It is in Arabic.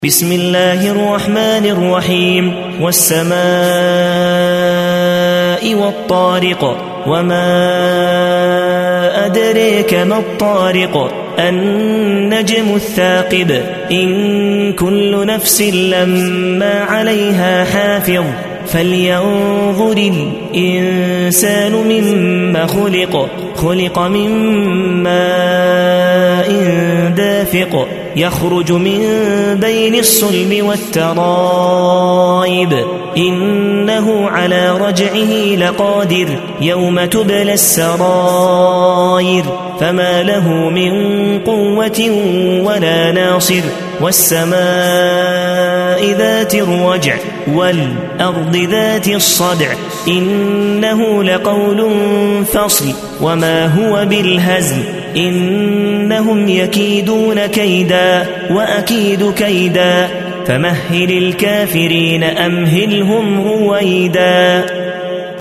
بسم الله الرحمن الرحيم والسماء والطارق وما أدريك ما الطارق النجم الثاقب إن كل نفس لما عليها حافظ فلينظر الإنسان مما خلق من ماء دافق يخرج من بين الصلب والترائب إنه على رجعه لقادر يوم تبلى السرائر فما له من قوة ولا ناصر والسماء ذات الرجع والأرض ذات الصدع إنه لقول فصل وما هو بالهزل إنهم يكيدون كيدا وأكيد كيدا فمهل الكافرين أمهلهم رويدا.